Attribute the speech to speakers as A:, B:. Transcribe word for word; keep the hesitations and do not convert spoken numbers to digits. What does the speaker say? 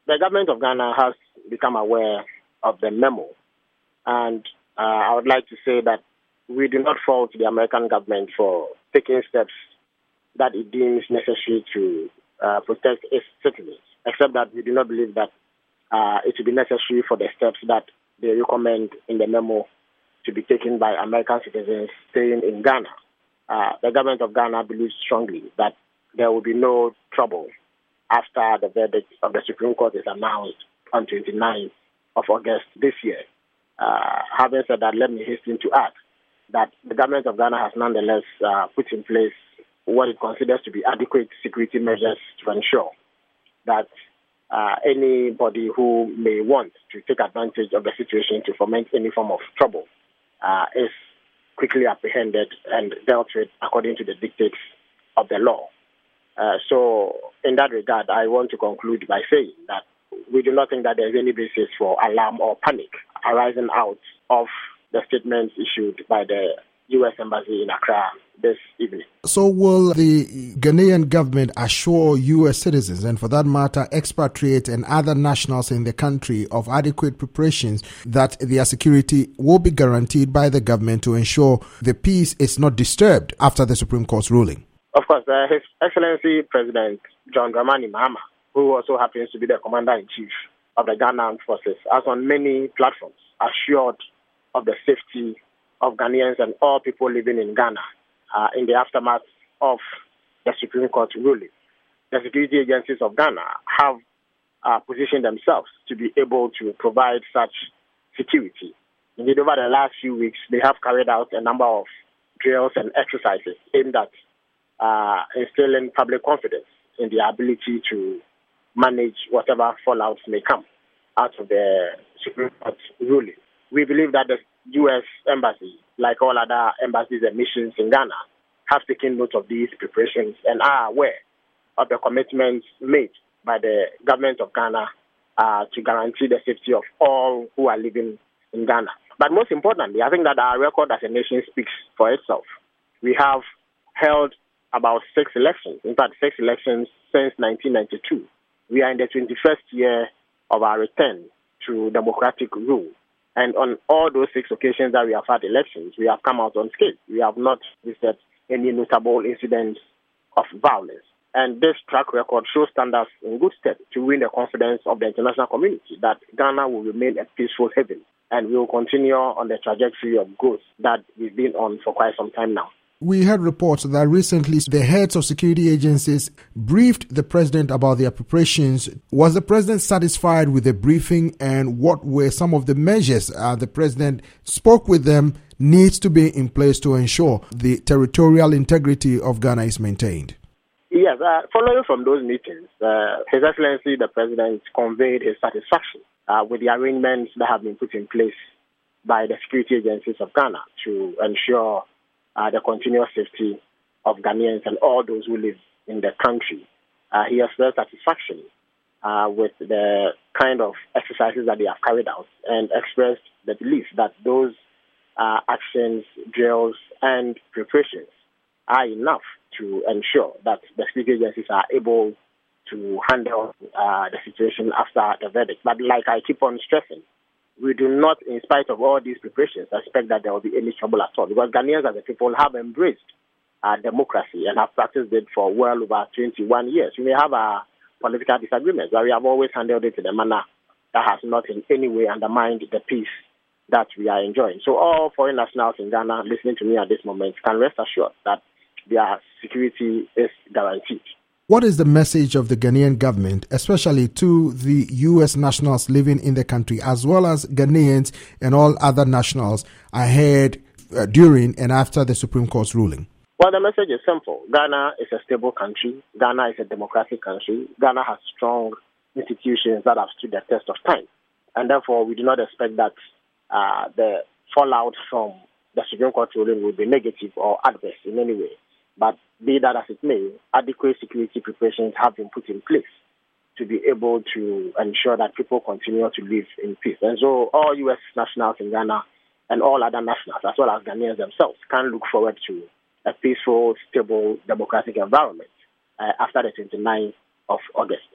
A: the government of Ghana has become aware of the memo, and uh, I would like to say that we do not fault the American government for taking steps that it deems necessary to uh, protect its citizens, except that we do not believe that uh, it will be necessary for the steps that they recommend in the memo to be taken by American citizens staying in Ghana. Uh, the government of Ghana believes strongly that there will be no trouble after the verdict of the Supreme Court is announced on twenty-ninth of August this year. Uh, having said that, let me hasten to add that the government of Ghana has nonetheless uh, put in place what it considers to be adequate security measures to ensure that uh, anybody who may want to take advantage of the situation to foment any form of trouble uh, is quickly apprehended and dealt with according to the dictates of the law. Uh, so in that regard, I want to conclude by saying that we do not think that there is any basis for alarm or panic arising out of the statements issued by the U S Embassy in Accra this evening.
B: So will the Ghanaian government assure U S citizens, and for that matter, expatriates and other nationals in the country, of adequate preparations that their security will be guaranteed by the government to ensure the peace is not disturbed after the Supreme Court's ruling?
A: Of course, uh, His Excellency President John Dramani Mahama, who also happens to be the Commander-in-Chief of the Ghana Armed Forces, has on many platforms assured of the safety of Ghanaians and all people living in Ghana uh, in the aftermath of the Supreme Court ruling. The security agencies of Ghana have uh, positioned themselves to be able to provide such security. Indeed, over the last few weeks, they have carried out a number of drills and exercises aimed at uh, instilling public confidence in the ability to manage whatever fallouts may come out of the Supreme Court ruling. We believe that the U S Embassy, like all other embassies and missions in Ghana, have taken note of these preparations and are aware of the commitments made by the government of Ghana uh, to guarantee the safety of all who are living in Ghana. But most importantly, I think that our record as a nation speaks for itself. We have held about six elections, in fact, six elections since nineteen ninety-two. We are in the twenty-first year of our return to democratic rule. And on all those six occasions that we have had elections, we have come out unscathed. We have not witnessed any notable incidents of violence. And this track record shows standards in good stead to win the confidence of the international community that Ghana will remain a peaceful haven, and we will continue on the trajectory of growth that we've been on for quite some time now.
B: We heard reports that recently the heads of security agencies briefed the president about their preparations. Was the president satisfied with the briefing, and what were some of the measures uh, the president spoke with them needs to be in place to ensure the territorial integrity of Ghana is maintained?
A: Yes, uh, following from those meetings, uh, His Excellency the President conveyed his satisfaction uh, with the arrangements that have been put in place by the security agencies of Ghana to ensure Uh, the continuous safety of Ghanaians and all those who live in the country. Uh, he expressed satisfaction uh, with the kind of exercises that they have carried out and expressed the belief that those uh, actions, drills, and preparations are enough to ensure that the security agencies are able to handle uh, the situation after the verdict. But like I keep on stressing, we do not, in spite of all these preparations, expect that there will be any trouble at all, because Ghanaians as a people have embraced uh, democracy and have practiced it for well over twenty-one years. We may have a political disagreements, but we have always handled it in a manner that has not in any way undermined the peace that we are enjoying. So all foreign nationals in Ghana listening to me at this moment can rest assured that their security is guaranteed.
B: What is the message of the Ghanaian government, especially to the U S nationals living in the country, as well as Ghanaians and all other nationals ahead, uh, during and after the Supreme Court's ruling?
A: Well, the message is simple. Ghana is a stable country. Ghana is a democratic country. Ghana has strong institutions that have stood the test of time. And therefore, we do not expect that uh, the fallout from the Supreme Court ruling will be negative or adverse in any way. But be that as it may, adequate security preparations have been put in place to be able to ensure that people continue to live in peace. And so all U S nationals in Ghana and all other nationals, as well as Ghanaians themselves, can look forward to a peaceful, stable, democratic environment uh, after the twenty-ninth of August.